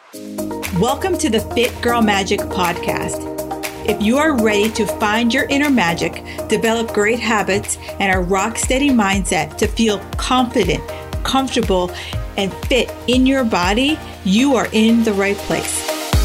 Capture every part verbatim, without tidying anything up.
Welcome to the Fit Girl Magic podcast. If you are ready to find your inner magic, develop great habits, and a rock steady mindset to feel confident, comfortable, and fit in your body, you are in the right place.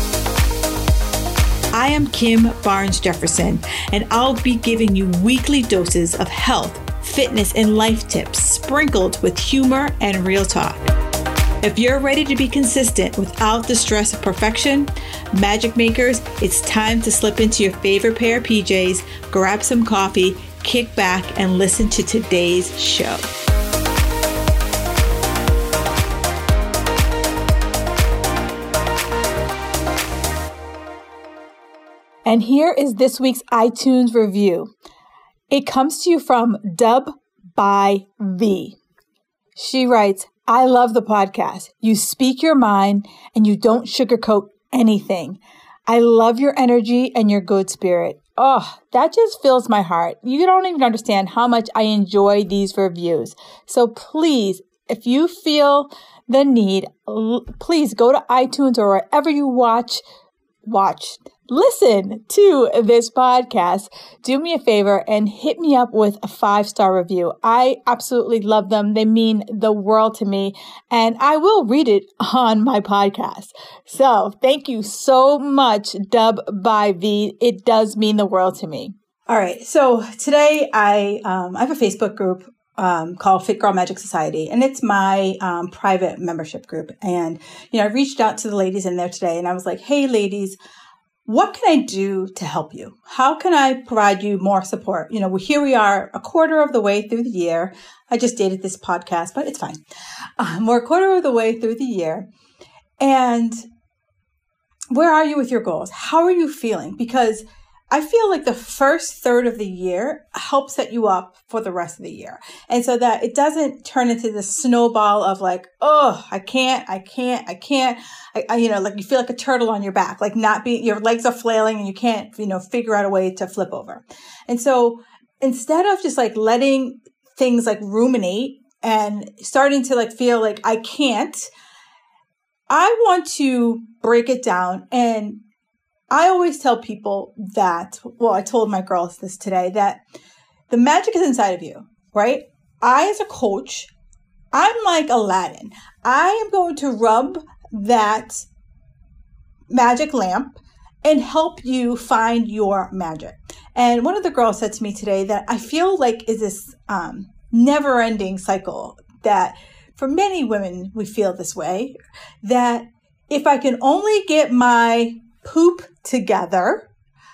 I am Kim Barnes Jefferson, and I'll be giving you weekly doses of health, fitness, and life tips sprinkled with humor and real talk. If you're ready to be consistent without the stress of perfection, magic makers, it's time to slip into your favorite pair of P Js, grab some coffee, kick back, and listen to today's show. And here is this week's iTunes review. It comes to you from Dub by V. She writes, I love the podcast. You speak your mind and you don't sugarcoat anything. I love your energy and your good spirit. Oh, that just fills my heart. You don't even understand how much I enjoy these reviews. So please, if you feel the need, please go to iTunes or wherever you watch, watch, listen to this podcast. Do me a favor and hit me up with a five-star review. I absolutely love them. They mean the world to me, and I will read it on my podcast. So thank you so much, Dub by V. It does mean the world to me. All right. So today I, um, I have a Facebook group Um, called Fit Girl Magic Society. And it's my um, private membership group. And, you know, I reached out to the ladies in there today and I was like, hey, ladies, what can I do to help you? How can I provide you more support? You know, here we are a quarter of the way through the year. I just dated this podcast, but it's fine. Um, we're a quarter of the way through the year. And where are you with your goals? How are you feeling? Because I feel like the first third of the year helps set you up for the rest of the year. And so that it doesn't turn into this snowball of like, oh, I can't, I can't, I can't, I, I, you know, like you feel like a turtle on your back, like not being, your legs are flailing and you can't, you know, figure out a way to flip over. And so instead of just like letting things like ruminate and starting to like feel like I can't, I want to break it down. And I always tell people that, well, I told my girls this today, that the magic is inside of you, right? I, as a coach, I'm like Aladdin. I am going to rub that magic lamp and help you find your magic. And one of the girls said to me today that I feel like is this um, never-ending cycle that for many women, we feel this way, that if I can only get my poop together,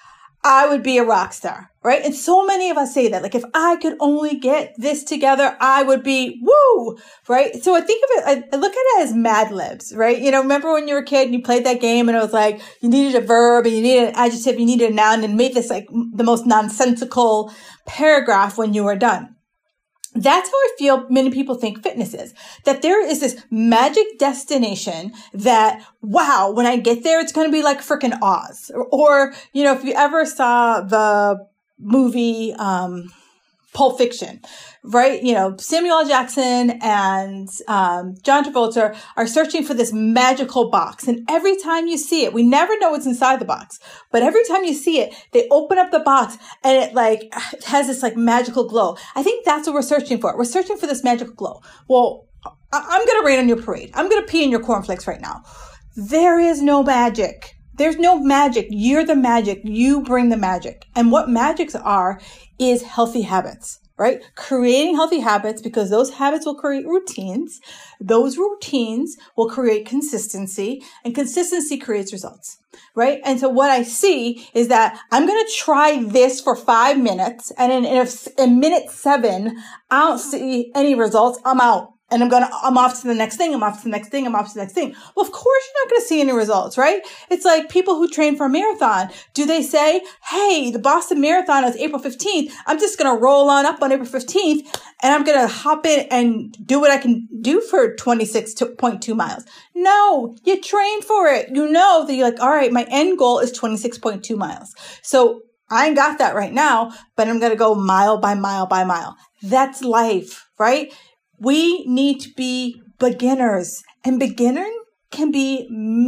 I would be a rock star, right? And so many of us say that, like, if I could only get this together, I would be woo, right? So I think of it, I look at it as Mad Libs, right? You know, remember when you were a kid and you played that game and it was like, you needed a verb and you needed an adjective, you needed a noun, and made this like the most nonsensical paragraph when you were done. That's how I feel many people think fitness is, that there is this magic destination that, wow, when I get there, it's going to be like freaking Oz. Or, or, you know, if you ever saw the movie, um, Pulp Fiction, right? You know, Samuel L. Jackson and um, John Travolta are searching for this magical box. And every time you see it, we never know what's inside the box, but every time you see it, they open up the box and it like has this like magical glow. I think that's what we're searching for. We're searching for this magical glow. Well, I- I'm going to rain on your parade. I'm going to pee in your cornflakes right now. There is no magic. There's no magic. You're the magic. You bring the magic. And what magics are is healthy habits, right? Creating healthy habits, because those habits will create routines. Those routines will create consistency, and consistency creates results, right? And so what I see is that I'm going to try this for five minutes. And in, in, a, in minute seven, I don't see any results. I'm out. And I'm going to, I'm off to the next thing. I'm off to the next thing. I'm off to the next thing. Well, of course you're not going to see any results, right? It's like people who train for a marathon. Do they say, hey, the Boston Marathon is April fifteenth. I'm just going to roll on up on April fifteenth and I'm going to hop in and do what I can do for twenty-six point two miles. No, you train for it. You know that you're like, all right, my end goal is twenty-six point two miles. So I ain't got that right now, but I'm going to go mile by mile by mile. That's life, right? We need to be beginners, and beginning can be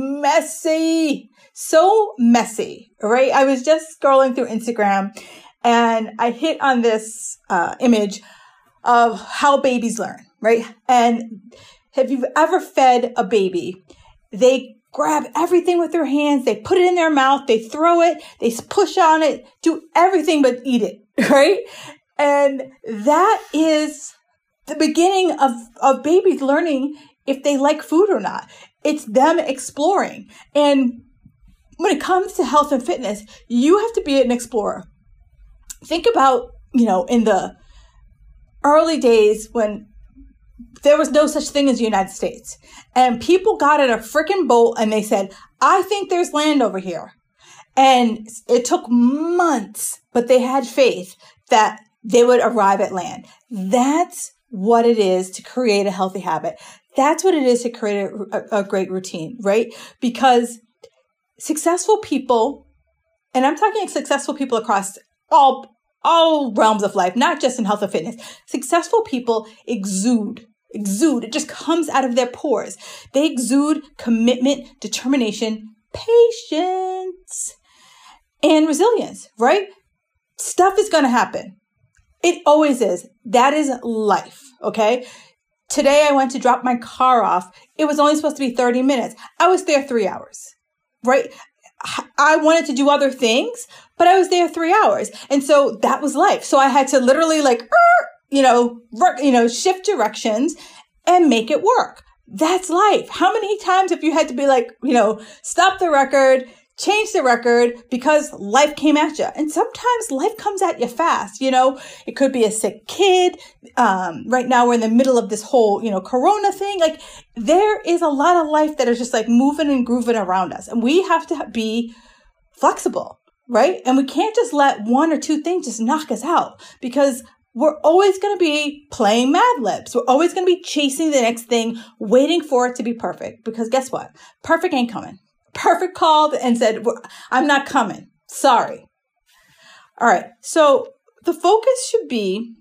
messy, so messy, right? I was just scrolling through Instagram and I hit on this uh, image of how babies learn, right? And have you ever fed a baby? They grab everything with their hands, they put it in their mouth, they throw it, they push on it, do everything but eat it, right? And that is the beginning of, of babies learning if they like food or not. It's them exploring. And when it comes to health and fitness, you have to be an explorer. Think about, you know, in the early days when there was no such thing as the United States. And people got in a freaking boat and they said, I think there's land over here. And it took months, but they had faith that they would arrive at land. That's what it is to create a healthy habit. That's what it is to create a, a great routine, right? Because successful people, and I'm talking successful people across all, all realms of life, not just in health and fitness. Successful people exude, exude. It just comes out of their pores. They exude commitment, determination, patience, and resilience, right? Stuff is going to happen. It always is. That is life, okay? Today I went to drop my car off. It was only supposed to be thirty minutes. I was there three hours, right? I wanted to do other things, but I was there three hours. And so that was life. So I had to literally like, you know, you know, shift directions and make it work. That's life. How many times have you had to be like, you know, stop the record, change the record because life came at you? And sometimes life comes at you fast. You know, it could be a sick kid. Um, right now we're in the middle of this whole, you know, Corona thing. Like there is a lot of life that is just like moving and grooving around us. And we have to be flexible, right? And we can't just let one or two things just knock us out because we're always going to be playing Mad Libs. We're always going to be chasing the next thing, waiting for it to be perfect. Because guess what? Perfect ain't coming. Perfect called and said, I'm not coming. Sorry. All right. So the focus should be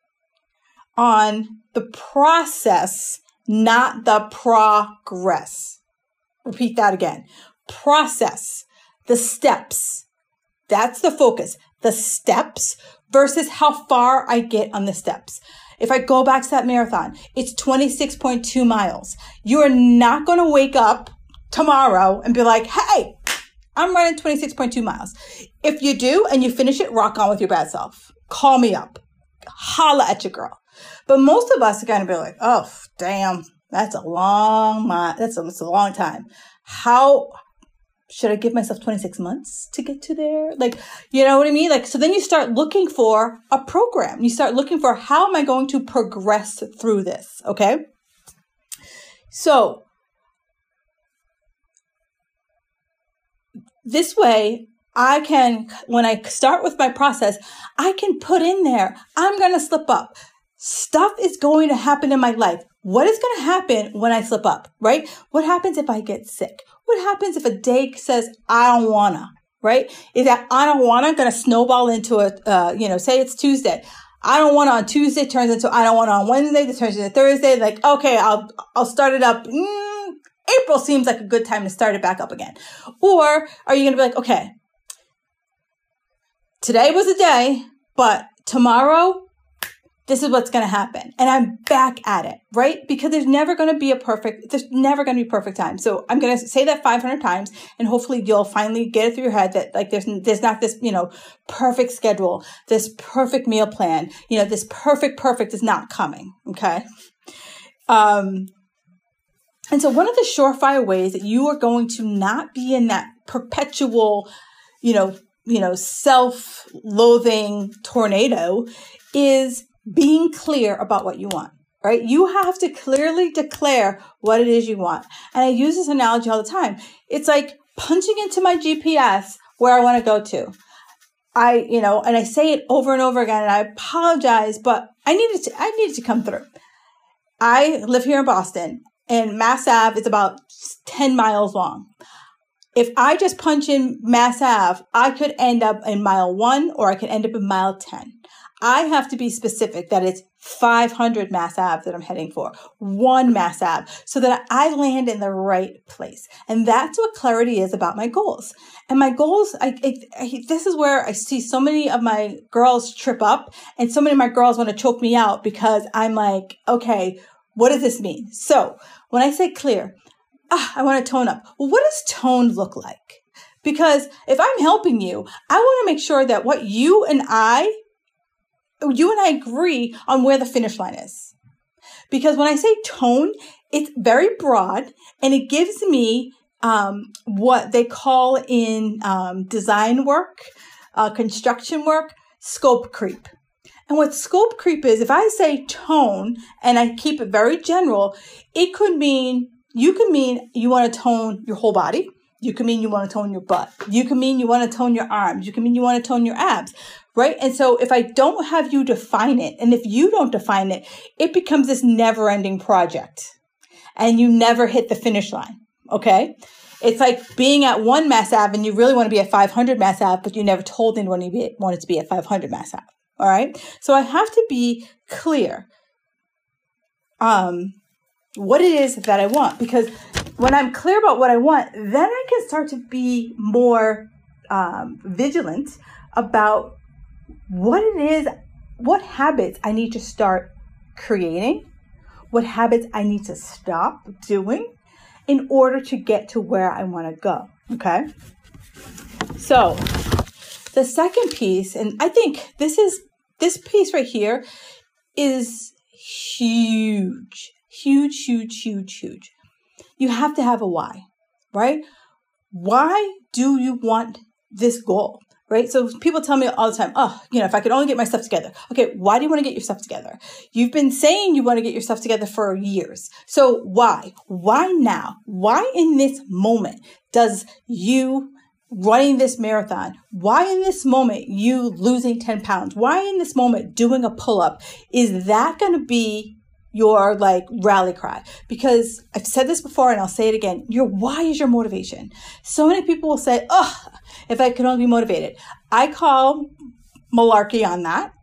on the process, not the progress. Repeat that again. Process, the steps. That's the focus. The steps versus how far I get on the steps. If I go back to that marathon, it's twenty-six point two miles. You are not going to wake up tomorrow and be like, hey, I'm running twenty-six point two miles. If you do and you finish it, rock on with your bad self. Call me up. Holla at your girl. But most of us are going to be like, oh, damn, that's a long, that's a, that's a long time. How should I give myself twenty-six months to get to there? Like, you know what I mean? Like, so then you start looking for a program. You start looking for how am I going to progress through this? Okay. So this way, I can, when I start with my process, I can put in there, I'm going to slip up. Stuff is going to happen in my life. What is going to happen when I slip up, right? What happens if I get sick? What happens if a day says, I don't wanna, right? Is that I don't wanna going to snowball into a, uh, you know, say it's Tuesday. I don't wanna on Tuesday turns into I don't wanna on Wednesday, that turns into Thursday. Like, okay, I'll, I'll start it up. Mm, April seems like a good time to start it back up again. Or are you going to be like, okay, today was a day, but tomorrow, this is what's going to happen. And I'm back at it, right? Because there's never going to be a perfect, there's never going to be perfect time. So I'm going to say that five hundred times and hopefully you'll finally get it through your head that like there's, there's not this, you know, perfect schedule, this perfect meal plan, you know, this perfect, perfect is not coming. Okay. Um, And so one of the surefire ways that you are going to not be in that perpetual, you know, you know, self-loathing tornado is being clear about what you want, right? You have to clearly declare what it is you want. And I use this analogy all the time. It's like punching into my G P S where I want to go to. I, you know, and I say it over and over again and I apologize, but I needed to, I needed to come through. I live here in Boston. And Mass Ave is about ten miles long. If I just punch in Mass Ave, I could end up in mile one or I could end up in mile ten. I have to be specific that it's five hundred mass abs that I'm heading for, one mass ab, so that I land in the right place. And that's what clarity is about my goals. And my goals, I, I, I, this is where I see so many of my girls trip up, and so many of my girls want to choke me out because I'm like, okay, what does this mean? So when I say clear, ah, I want to tone up. Well, what does tone look like? Because if I'm helping you, I want to make sure that what you and I you and I agree on where the finish line is. Because when I say tone, it's very broad, and it gives me um, what they call in um, design work, uh, construction work, scope creep. And what scope creep is, if I say tone and I keep it very general, it could mean, you can mean you want to tone your whole body. You can mean you want to tone your butt. You can mean you want to tone your arms. You can mean you want to tone your abs, right? And so if I don't have you define it, and if you don't define it, it becomes this never-ending project, and you never hit the finish line, okay? It's like being at one mass ab, and you really want to be at five hundred mass ab, but you never told anyone you wanted to be at five hundred mass ab, all right? So I have to be clear um, what it is that I want, because when I'm clear about what I want, then I can start to be more um, vigilant about what it is, what habits I need to start creating, what habits I need to stop doing in order to get to where I want to go, okay? So the second piece, and I think this is, this piece right here is huge, huge, huge, huge, huge. You have to have a why, right? Why do you want this goal, right? So people tell me all the time, oh, you know, if I could only get my stuff together. Okay, why do you want to get your stuff together? You've been saying you want to get your stuff together for years. So why? Why now? Why in this moment does you running this marathon? Why in this moment you losing ten pounds? Why in this moment doing a pull-up? Is that going to be your like rally cry? Because I've said this before and I'll say it again. Your why is your motivation. So many people will say, oh, if I could only be motivated. I call malarkey on that.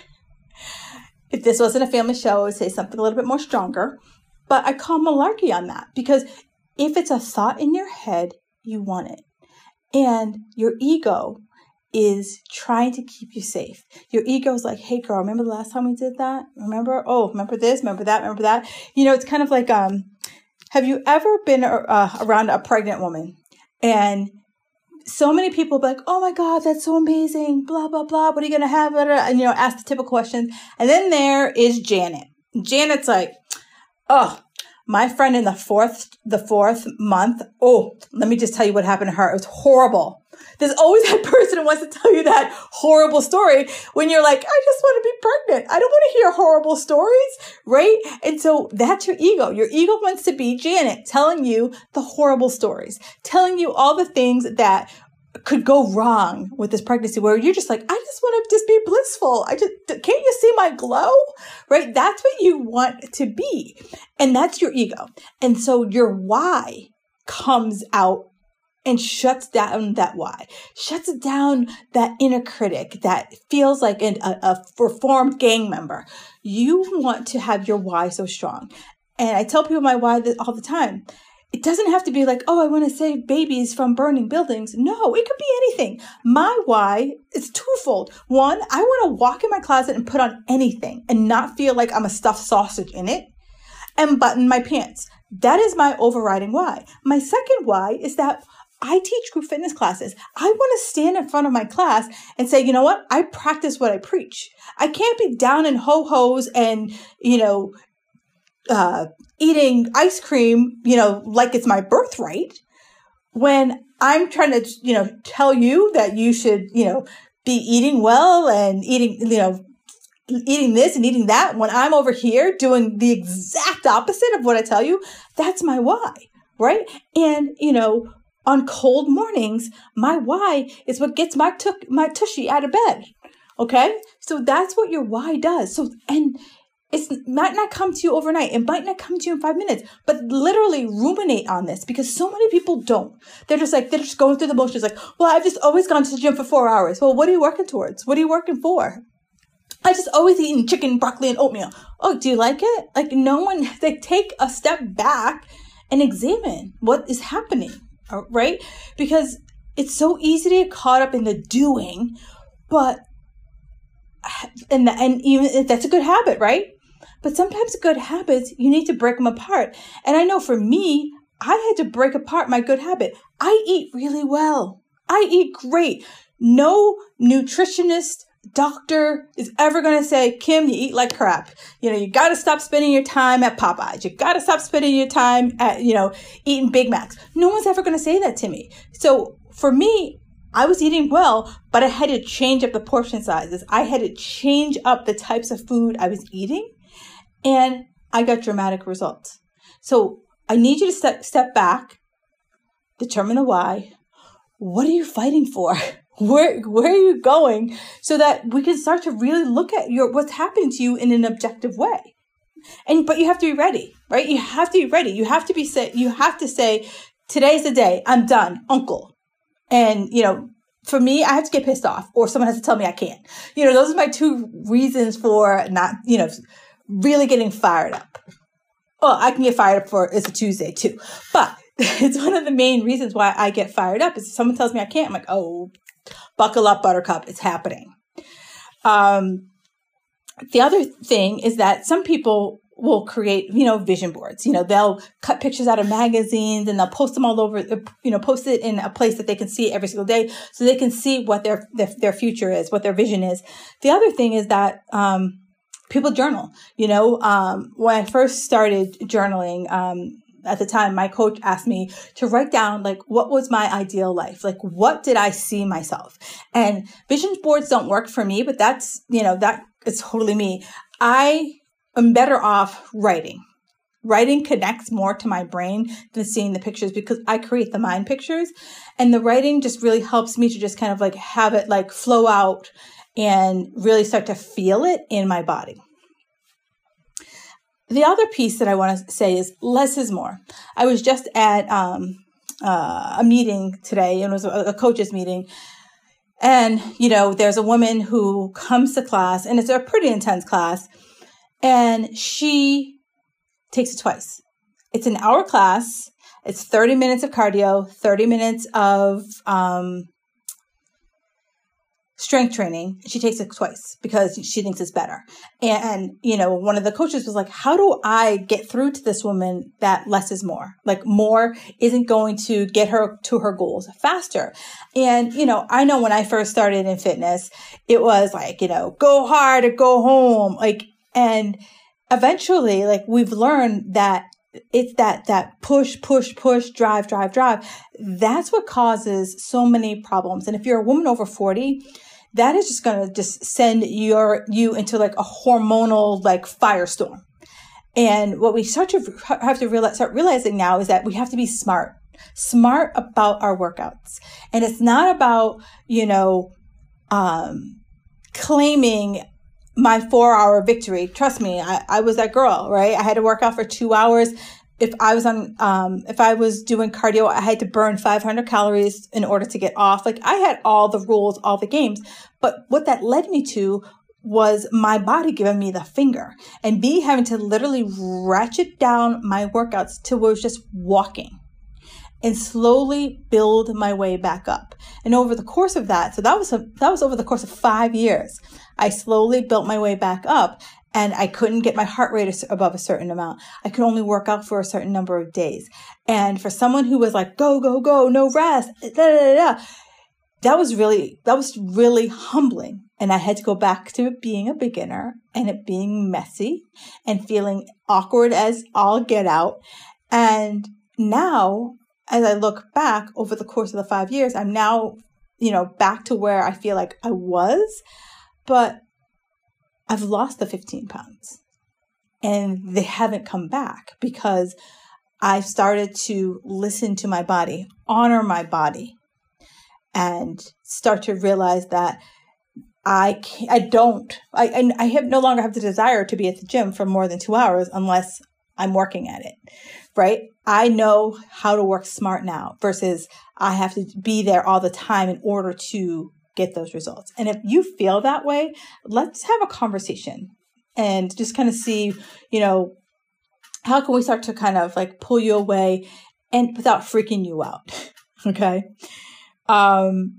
If this wasn't a family show, I would say something a little bit more stronger. But I call malarkey on that, because if it's a thought in your head, you want it. And your ego is trying to keep you safe. Your ego is like, hey girl, remember the last time we did that? Remember? Oh, remember this, remember that, remember that. You know, it's kind of like, um, have you ever been uh, around a pregnant woman? And so many people be like, oh my God, that's so amazing, blah, blah, blah. What are you going to have? And, you know, ask the typical questions. And then there is Janet. Janet's like, oh, my friend in the fourth, the fourth month. Oh, let me just tell you what happened to her. It was horrible. There's always that person who wants to tell you that horrible story when you're like, I just want to be pregnant. I don't want to hear horrible stories, right? And so that's your ego. Your ego wants to be Janet, telling you the horrible stories, telling you all the things that could go wrong with this pregnancy, where you're just like, I just want to just be blissful. I just, can't you see my glow? Right? That's what you want to be. And that's your ego. And so your why comes out and shuts down that why, shuts down that inner critic that feels like an, a, a reformed gang member. You want to have your why so strong. And I tell people my why all the time. It doesn't have to be like, oh, I want to save babies from burning buildings. No, it could be anything. My why is twofold. One, I want to walk in my closet and put on anything and not feel like I'm a stuffed sausage in it, and button my pants. That is my overriding why. My second why is that I teach group fitness classes. I want to stand in front of my class and say, you know what? I practice what I preach. I can't be down in ho-hos and, you know, uh, eating ice cream, you know, like it's my birthright, when I'm trying to, you know, tell you that you should, you know, be eating well and eating, you know, eating this and eating that, when I'm over here doing the exact opposite of what I tell you. That's my why, right? And, you know, on cold mornings, my why is what gets my tuck, my tushy out of bed. Okay. So that's what your why does. So, and it might not come to you overnight. It might not come to you in five minutes, but literally ruminate on this, because so many people don't. They're just like, they're just going through the motions like, well, I've just always gone to the gym for four hours. Well, what are you working towards? What are you working for? I just always eating chicken, broccoli, and oatmeal. Oh, do you like it? Like no one, like take a step back and examine what is happening, right? Because it's so easy to get caught up in the doing, but, and, and even that's a good habit, right? But sometimes good habits, you need to break them apart. And I know for me, I had to break apart my good habit. I eat really well. I eat great. No nutritionist, doctor is ever going to say, Kim, you eat like crap. You know, you got to stop spending your time at Popeyes. You got to stop spending your time at, you know, eating Big Macs. No one's ever going to say that to me. So for me, I was eating well, but I had to change up the portion sizes. I had to change up the types of food I was eating, and I got dramatic results. So I need you to step, step back, determine the why. What are you fighting for? Where where are you going? So that we can start to really look at your what's happening to you in an objective way. And but you have to be ready, right? You have to be ready. You have to be say you have to say, today's the day. I'm done, uncle. And you know, for me, I have to get pissed off, or someone has to tell me I can't. You know, those are my two reasons for not, you know, really getting fired up. Well, I can get fired up for it's a Tuesday too, but it's one of the main reasons why I get fired up is if someone tells me I can't, I'm like, oh, buckle up, buttercup, it's happening. Um, the other thing is that some people will create, you know, vision boards. You know, they'll cut pictures out of magazines and they'll post them all over, you know, post it in a place that they can see every single day so they can see what their, their, their future is, what their vision is. The other thing is that, um, people journal, you know, um, when I first started journaling, um, at the time, my coach asked me to write down, like, what was my ideal life? Like, what did I see myself? And vision boards don't work for me, but that's, you know, that is totally me. I am better off writing. Writing connects more to my brain than seeing the pictures because I create the mind pictures. And the writing just really helps me to just kind of like have it like flow out and really start to feel it in my body. The other piece that I want to say is less is more. I was just at um, uh, a meeting today, and it was a, a coach's meeting. And, you know, there's a woman who comes to class, and it's a pretty intense class, and she takes it twice. It's an hour class. It's thirty minutes of cardio, thirty minutes of um, strength training. She takes it twice because she thinks it's better. And, you know, one of the coaches was like, how do I get through to this woman that less is more? Like more isn't going to get her to her goals faster. And, you know, I know when I first started in fitness, it was like, you know, go hard or go home. Like, and eventually, like we've learned that it's that, that push, push, push, drive, drive, drive. That's what causes so many problems. And if you're a woman over forty, that is just going to just send your, you into like a hormonal, like firestorm. And what we start to have to realize, start realizing now is that we have to be smart, smart about our workouts. And it's not about, you know, um, claiming my four hour victory. Trust me, I, I was that girl, right? I had to work out for two hours. If I was on, um, if I was doing cardio, I had to burn five hundred calories in order to get off. Like I had all the rules, all the games. But what that led me to was my body giving me the finger and me having to literally ratchet down my workouts to where it was just walking and slowly build my way back up. And over the course of that, so that was, a, that was over the course of five years, I slowly built my way back up. And I couldn't get my heart rate above a certain amount. I could only work out for a certain number of days. And for someone who was like, go, go, go, no rest, da, da, da, da, that was really, that was really humbling. And I had to go back to being a beginner and it being messy and feeling awkward as all get out. And now, as I look back over the course of the five years, I'm now, you know, back to where I feel like I was, but I've lost the fifteen pounds and they haven't come back because I've started to listen to my body, honor my body, and start to realize that I can't, I don't, I, I have no longer have the desire to be at the gym for more than two hours unless I'm working at it, right? I know how to work smart now versus I have to be there all the time in order to get those results. And if you feel that way, let's have a conversation and just kind of see, you know, how can we start to kind of like pull you away and without freaking you out. Okay. Um,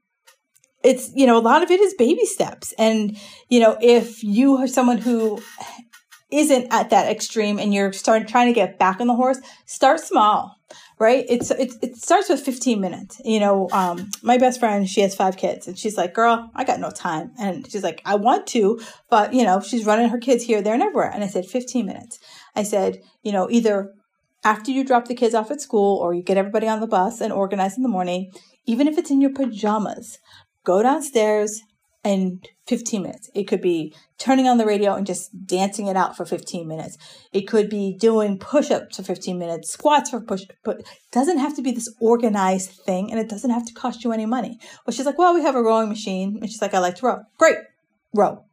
it's, you know, a lot of it is baby steps. And, you know, if you are someone who isn't at that extreme and you're starting trying to get back on the horse, start small, right? It's, it, it starts with fifteen minutes. You know, um, my best friend, she has five kids and she's like, girl, I got no time. And she's like, I want to, but you know, she's running her kids here, there and everywhere. And I said, fifteen minutes. I said, you know, either after you drop the kids off at school or you get everybody on the bus and organize in the morning, even if it's in your pajamas, go downstairs and fifteen minutes. It could be turning on the radio and just dancing it out for fifteen minutes. It could be doing push-ups for fifteen minutes, squats for push, but it doesn't have to be this organized thing and it doesn't have to cost you any money. Well, she's like, well, we have a rowing machine. And she's like, I like to row. Great, row.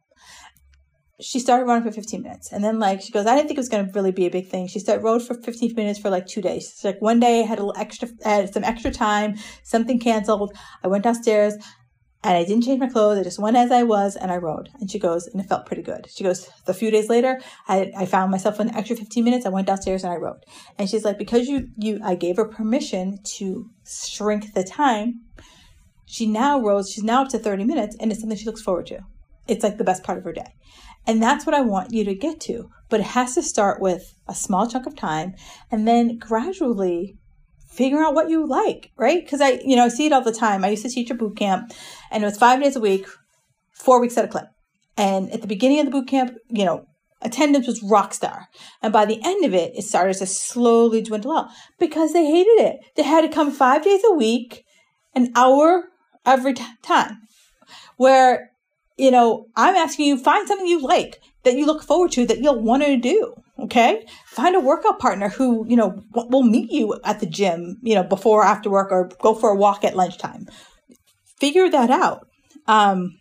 She started running for fifteen minutes. And then like, she goes, I didn't think it was going to really be a big thing. She started rowed for fifteen minutes for like two days. She's like, one day I had a little extra, I had some extra time, something canceled. I went downstairs and I didn't change my clothes. I just went as I was and I rowed. And she goes, and it felt pretty good. She goes, a few days later, I, I found myself an extra fifteen minutes. I went downstairs and I rowed. And she's like, because you, you, I gave her permission to shrink the time. She now rows, she's now up to thirty minutes and it's something she looks forward to. It's like the best part of her day. And that's what I want you to get to. But it has to start with a small chunk of time and then gradually figure out what you like, right? Because I, you know, I see it all the time. I used to teach a boot camp and it was five days a week, four weeks at a clip. And at the beginning of the boot camp, you know, attendance was rock star. And by the end of it, it started to slowly dwindle out because they hated it. They had to come five days a week, an hour every t- time. Where, you know, I'm asking you, find something you like that you look forward to that you'll want to do. Okay. Find a workout partner who, you know, will meet you at the gym, you know, before or after work or go for a walk at lunchtime. Figure that out. Um,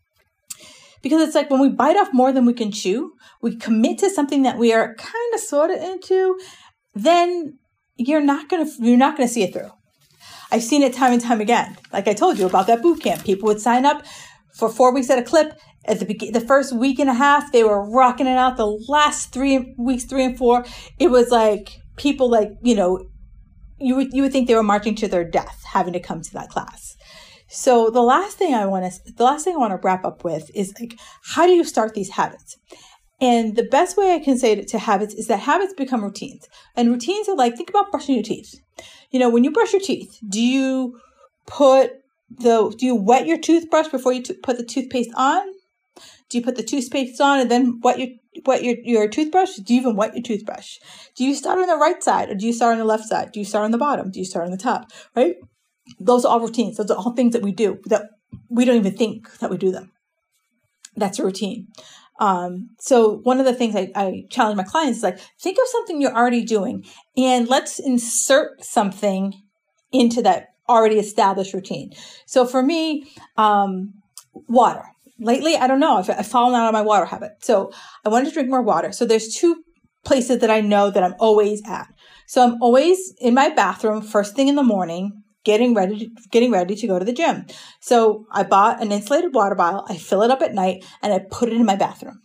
because it's like when we bite off more than we can chew, we commit to something that we are kind of sort of into, then you're not going to, you're not going to see it through. I've seen it time and time again. Like I told you about that boot camp, people would sign up for four weeks at a clip. At the be- the first week and a half, they were rocking it out. The last three weeks, three and four, it was like people like, you know, you would, you would think they were marching to their death having to come to that class. So the last thing I want to, the last thing I want to wrap up with is like, how do you start these habits? And the best way I can say to, to habits is that habits become routines. And routines are like, think about brushing your teeth. You know, when you brush your teeth, do you put the, do you wet your toothbrush before you t- put the toothpaste on? Do you put the toothpaste on and then wet your wet your, your toothbrush? Do you even wet your toothbrush? Do you start on the right side or do you start on the left side? Do you start on the bottom? Do you start on the top? Right? Those are all routines. Those are all things that we do that we don't even think that we do them. That's a routine. Um, so one of the things I, I challenge my clients is like, think of something you're already doing and let's insert something into that already established routine. So for me, um, water. Lately, I don't know, I've, I've fallen out of my water habit. So I wanted to drink more water. So there's two places that I know that I'm always at. So I'm always in my bathroom first thing in the morning, getting ready, to, getting ready to go to the gym. So I bought an insulated water bottle. I fill it up at night and I put it in my bathroom.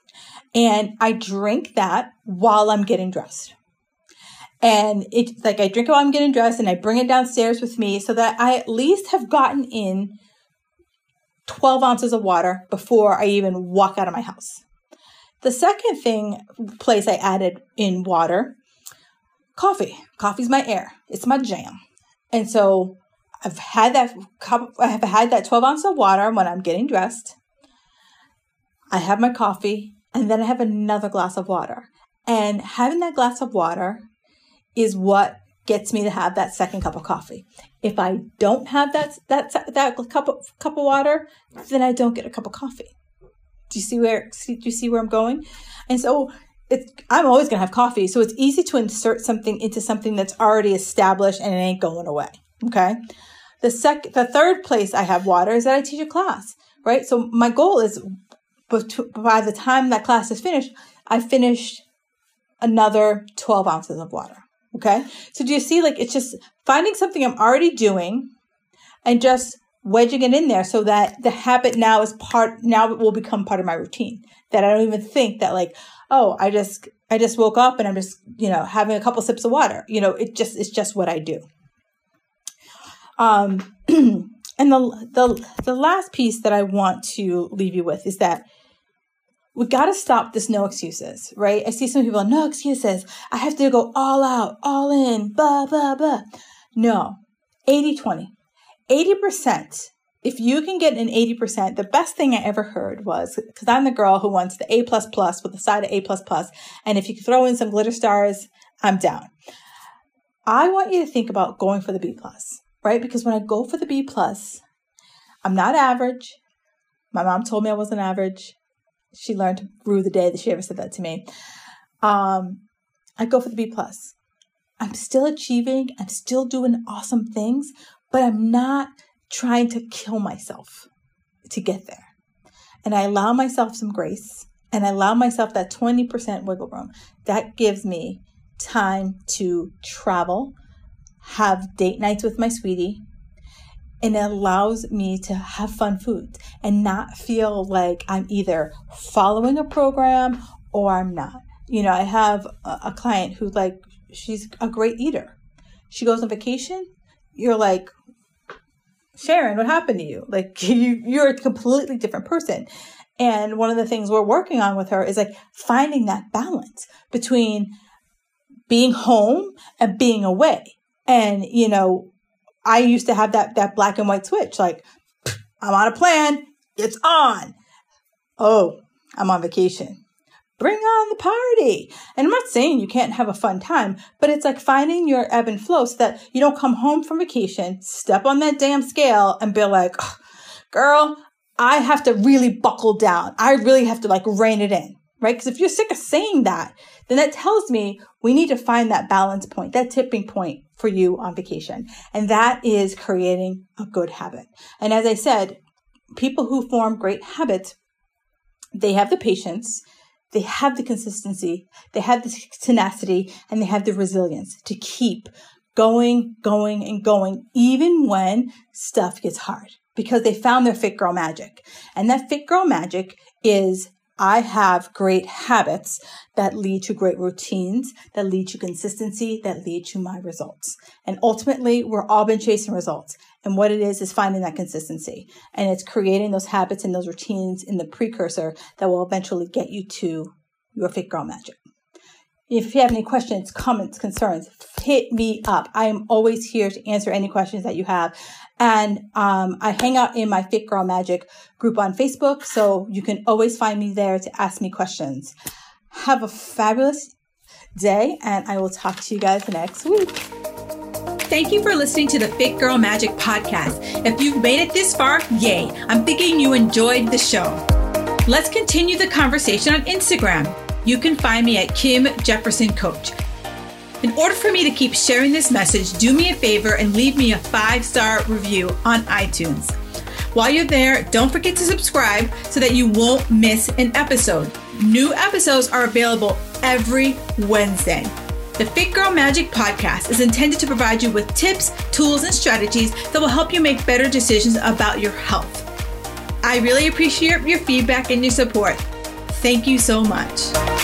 And I drink that while I'm getting dressed. And it's like I drink it while I'm getting dressed and I bring it downstairs with me so that I at least have gotten in twelve ounces of water before I even walk out of my house. The second thing, place I added in water, coffee. Coffee's my air. It's my jam. And so I've had that cup, I have had that twelve ounces of water when I'm getting dressed. I have my coffee and then I have another glass of water. And having that glass of water is what gets me to have that second cup of coffee. If I don't have that that that cup of cup of water, then I don't get a cup of coffee. Do you see where do you see where I'm going? And so it's I'm always gonna have coffee. So it's easy to insert something into something that's already established and it ain't going away. Okay. The sec the third place I have water is that I teach a class, right? So my goal is by the time that class is finished, I finished another twelve ounces of water. Okay. So do you see, like, it's just finding something I'm already doing and just wedging it in there so that the habit now is part, now it will become part of my routine. That I don't even think that like, oh, I just, I just woke up and I'm just, you know, having a couple sips of water. You know, it just, it's just what I do. Um, and the, the, the last piece that I want to leave you with is that we got to stop this no excuses, right? I see some people, no excuses. I have to go all out, all in, blah, blah, blah. No, eighty twenty. eighty percent. If you can get an eighty percent, the best thing I ever heard was, because I'm the girl who wants the A plus plus with the side of A plus plus. And if you can throw in some glitter stars, I'm down. I want you to think about going for the B plus, right? Because when I go for the B plus, I'm not average. My mom told me I wasn't average. She learned to rue the day that she ever said that to me. Um, I go for the B plus. I'm still achieving. I'm still doing awesome things, but I'm not trying to kill myself to get there. And I allow myself some grace and I allow myself that twenty percent wiggle room. That gives me time to travel, have date nights with my sweetie, and it allows me to have fun foods and not feel like I'm either following a program or I'm not. You know, I have a, a client who like, she's a great eater. She goes on vacation. You're like, Sharon, what happened to you? Like you, you're a completely different person. And one of the things we're working on with her is like finding that balance between being home and being away. And, you know, I used to have that, that black and white switch, like I'm on a plan, it's on. Oh, I'm on vacation. Bring on the party. And I'm not saying you can't have a fun time, but it's like finding your ebb and flow so that you don't come home from vacation, step on that damn scale and be like, oh, girl, I have to really buckle down. I really have to like rein it in, right? Because if you're sick of saying that, then that tells me we need to find that balance point, that tipping point for you on vacation. And that is creating a good habit. And as I said, people who form great habits, they have the patience, they have the consistency, they have the tenacity, and they have the resilience to keep going, going, and going, even when stuff gets hard, because they found their fit girl magic. And that fit girl magic is I have great habits that lead to great routines, that lead to consistency, that lead to my results. And ultimately, we're all been chasing results. And what it is, is finding that consistency. And it's creating those habits and those routines in the precursor that will eventually get you to your fit girl magic. If you have any questions, comments, concerns, hit me up. I am always here to answer any questions that you have. And um, I hang out in my Fit Girl Magic group on Facebook, so you can always find me there to ask me questions. Have a fabulous day, and I will talk to you guys next week. Thank you for listening to the Fit Girl Magic podcast. If you've made it this far, yay. I'm thinking you enjoyed the show. Let's continue the conversation on Instagram. You can find me at Kim Jefferson Coach. In order for me to keep sharing this message, do me a favor and leave me a five-star review on iTunes. While you're there, don't forget to subscribe so that you won't miss an episode. New episodes are available every Wednesday. The Fit Girl Magic podcast is intended to provide you with tips, tools, and strategies that will help you make better decisions about your health. I really appreciate your feedback and your support. Thank you so much.